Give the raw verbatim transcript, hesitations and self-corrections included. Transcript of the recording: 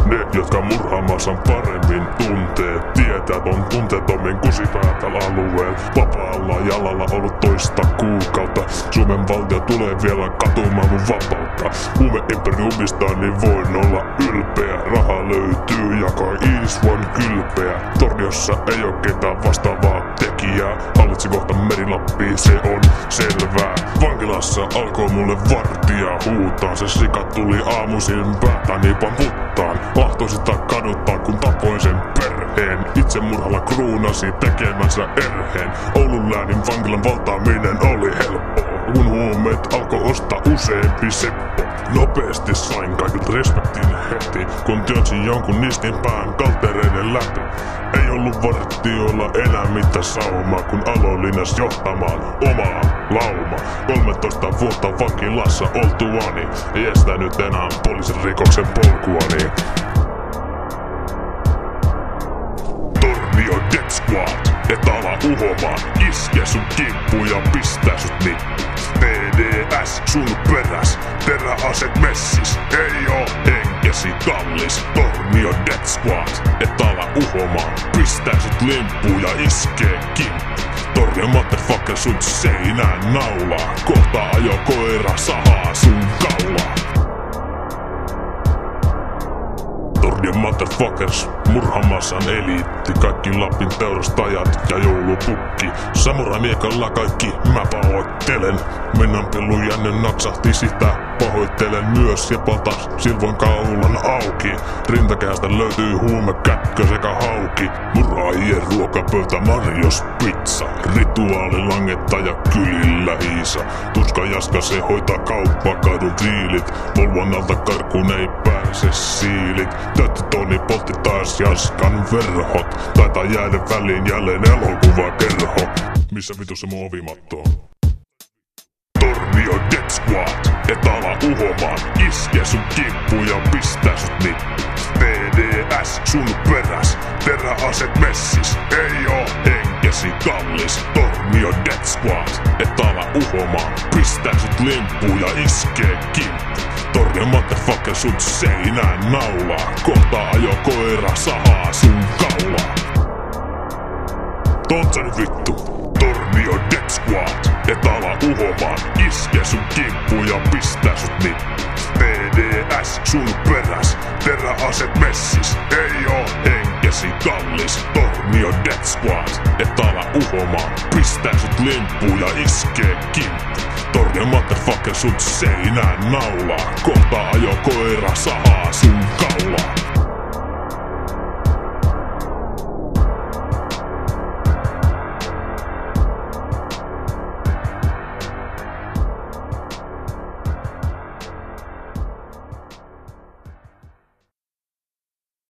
Ne, jotka murhaamansa paremmin tuntee, tietää ton tunteettomin kusipää tällä alueella. Vapaalla jalalla ollut toista kuukautta. Suomen valtio tulee vielä katumaan mun vapautta. Huumeimperiumista niin voin olla ylpeä. Raha löytyy ja kai Iisvan kylpeä. Torniossa ei oo ketään vastaavaa tekijää. Hallitsi kohta Merilappi, se on selvää. Vankilassa alkoi mulle vartija huutaa. Se sika tuli aamuisin päätäni pamputtaan. Lahtoi sitä kaduttaa kun tapoin sen perheen. Itsemurhalla kruunasi tekemänsä erheen. Oulun läänin vankilan valtaaminen oli helppoa. Kun huumeet alkoi ostaa useampi seppo. Nopeasti sain kaikilta respektin heti, kun työnsin jonkun nistin pään kaltereiden läpi. Ei ollut vartioilla enää mitään saumaa, kun aloin linjas johtamaan omaa lauma. kolmetoista vuotta vankilassa oltuani, ei estänyt enää poliisin rikoksen polkuani. Tornio Death Squad, et ala uhomaan, iske sun kimppuun ja pistää sut nippuun. T D S sun peräs, teräaset messis, ei oo henkesi kallis. Tornio Death Squad, et ala uhomaan, pistää sut limppuun ja iskee kimppuun. Tornio motherfucker sut seinään naulaa, kohta ajo koira sahaa sun kaulaa. Tornio motherfuckers, murhamassan eliitti, kaikki Lapin teurastajat ja joulupukki. Samurai-miekalla kaikki mä pahoittelen, Mennan pellu jänne naksahti sitä, pahoittelen myös ja patas silvoin kaulan auki. Rintakehästä löytyy huumekätkö sekä hauki, murhaajien ruokapöytä Marios pizza. Rituaali langettaja kylillä hiisa, tuska jaska se hoitaa kauppakadun diilit. Volvon alta karkuun ei pääse siilit, täytti Toni poltti taas jaskan verhot. Taitaa jäädä väliin jälleen elokuvakerho. Missä vitussa mun ovimatto on? Tornio Death Squad, et ala uhomaan, iske sun kimppuun ja pistää sut nippuun. T D S sun peräs, teräaset messis, ei oo henkesi kallis. Tornio Death Squad, et ala uhomaan, pistää sut limppuun ja iskee kimppuun. Tornio motherfucker sut seinään naulaa, kohta ajo koira sahaa sun kaulaa. Tontsa nyt vittu. Tornio Death Squad, et ala uhomaan, iske sun kimppuun ja pistää sut nippuun. T D S sun peräs, teräaset messis, ei oo henkesi kallis. Tornio Death Squad, et ala uhomaan, pistää sut limppuun ja iskee kimppuun. Tornio motherfucker sut seinään naulaa, kohta ajo koira sahaa sun kaulaa.